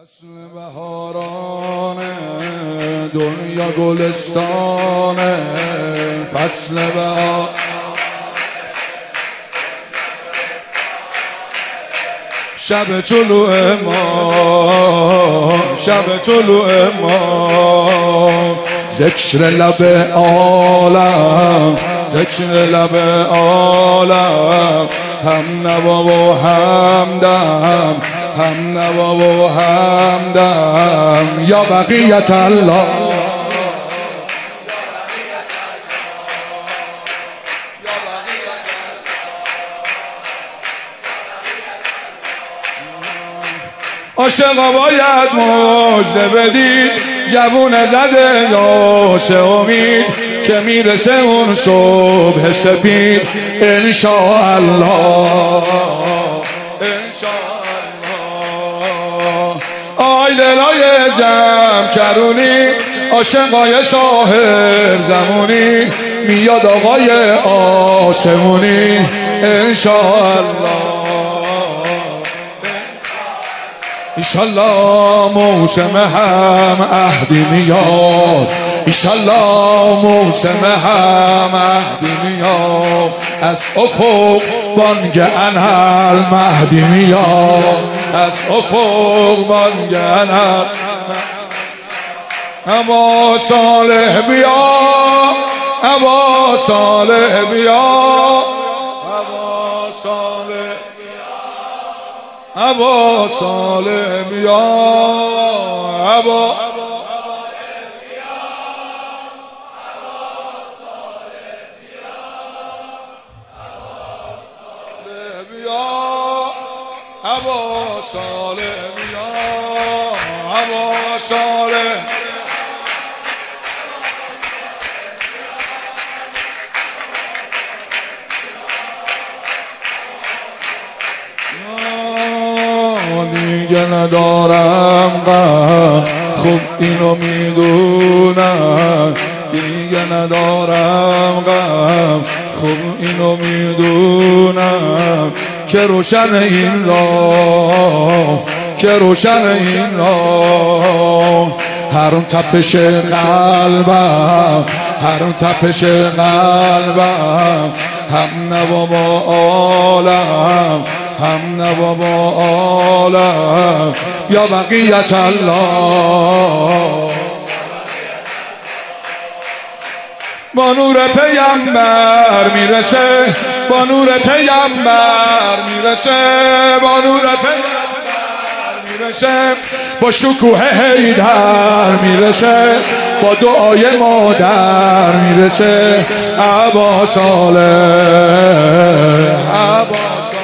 فصل بهارانه دنیا گلستانه، فصل بهار شب طلوع ما، شب طلوع ما، ذکر لب عالم، ذکر لب عالم، هم نوا و همدم، هم نوا و همدم، یا بقیت الله، عاشقا باید مژده بدید، جوون زده داشته امید که میرسه اون صبح سپید، انشاءالله انشاءالله. آی دلای جمع کرونی، عاشقای صاحب زمونی، میاد آقای آسمونی، انشاءالله ایشالله. موسم هم عهدی میاد، ایشالله موسم هم عهدی میاد، از افق بانگ انالمهدی میاد، از افق بانگ انالمهدی. ابا صالح بیا، ابا صالح بیا، ابا صالح، ابا صالح بیا، ابا ابا صالح بیا، ابا صالح. دیگه ندارم غم، خوب اینو میدونم، دیگه ندارم غم، خوب اینو میدونم، که روشن این راه، که روشن این راه. هر اون تپش قلبم، هر اون تپش قلبم، هم نوا با عالم، هم نوا با عالم، یا بقیت الله. با نور پیامبر میرسه، با نور پیامبر میرسه، با نور پیامبر میرسه، با شکوه حیدر میرسه، با دعای مادر میرسه، ابا صالح، ابا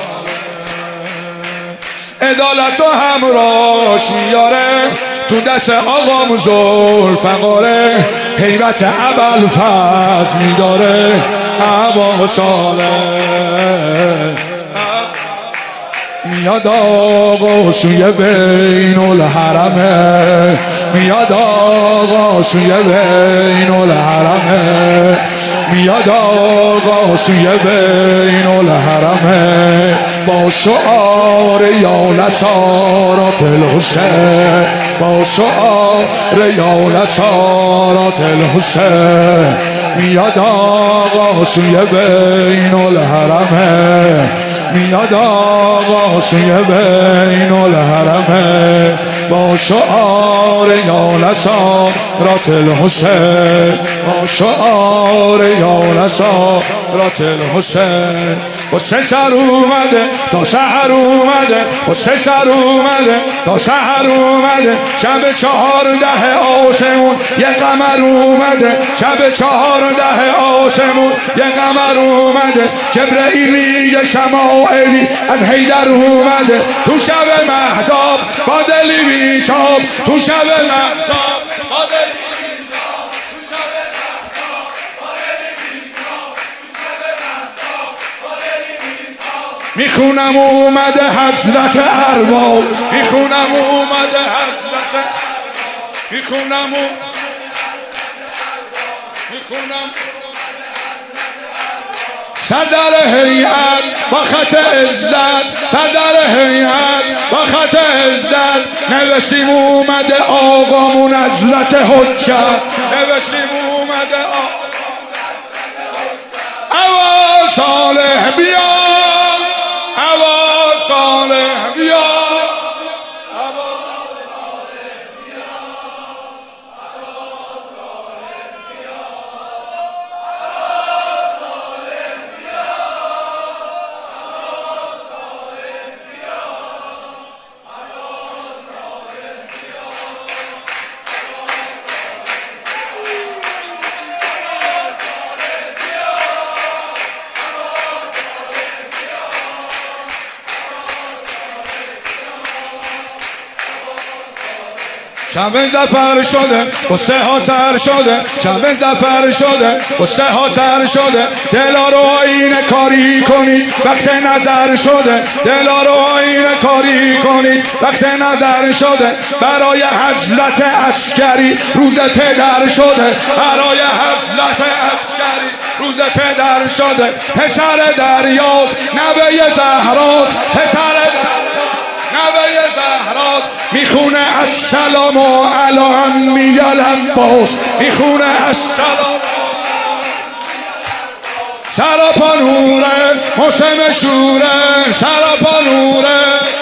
عدالت و همراش میاره، تو دست آقام ذوالفقاره، هیبت ابوالفضل میداره، ابا صالح. میاد آقا سوی بین الحرمه، میاد آقا سوی بین الحرمه، میاد آقا سوی بین الحرمه، با شعار یا نصارات الحسین، با شعار یا نصارات الحسین، میاد آقا سوی بین الحرمه، میاد آقا سوی بین الحرمه، با شعار یا نصارات الحسین، با شعار یا نصارات الحسین. و سه سر اومده تا سحر اومده، و سه سر اومده تا سحر اومده، شب 14 آسمون یه قمر اومده، شب 14 آسمون یه قمر اومده، جبرئیل میگه شمائلی از حیدر اومده، تو شب مهتاب با دلی بیتاب، تو شب مهتاب با دلی بیتاب، تو شب مهتاب با دلی بیتاب، تو شب مهتاب با دلی بیتاب. میخونم اومده حضرت ارباب، میخونم اومده حضرت، میخونم میخونم صدر هیئت با خط عزت، صدر هیئت با خط عزت نوشتیم اومده آقامون حضرت حجت، نوشتیم اومده اوا صالح بیا، اوا صالح بیا، شب زفر شده قصه ها سر شده، شب زفر شده قصه ها سر شده، دلا رو آینه کاری کنید وقت نظر شده، دلا رو آینه کاری کنید وقت نظر شده، برای حضرت عسکری روز پدر شده، برای حضرت عسکری روز پدر شده، پسر دریاست نوه زهراست، پسر نوه زهراست میخونه السلام علی عمی العباس، میخونه السلام سراپا نوره موسم شوره، سراپا نوره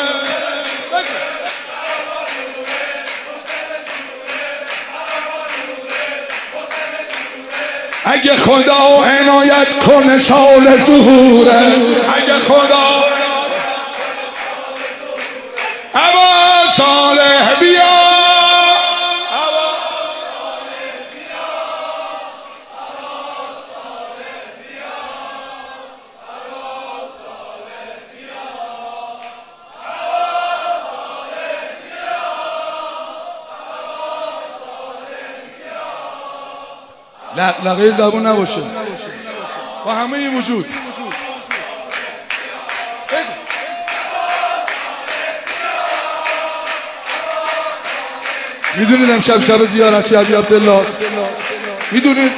اگه خدا عنایت کنه سال ظهوره، اگه خدا اوا صالح بیا، لغه زبون نباشه با همه این وجود. میدونید امشب شب زیارتی ابی عبدالله، میدونید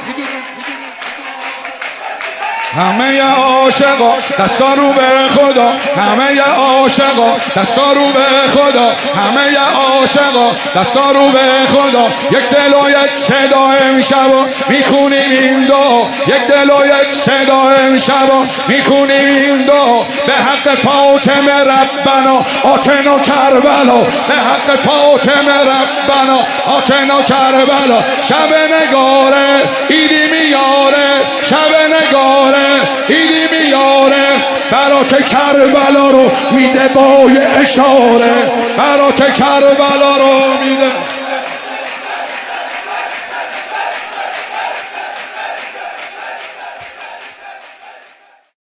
همه عاشقا دستا رو به خدا، همه عاشقا دستا رو به خدا، همه عاشقا دستا رو به خدا، یک دل و یک صدا امشب میخونیم این دعا، یک دل و یک صدا امشب میخونیم این دعا، به حق فاطمه ربنا آتنا کربلا، به حق فاطمه ربنا آتنا کربلا، شب نگاره ایدی میاره، شب نگاره ایدی میاره، برات کربلا رو میده با اشاره، برات کربلا رو میده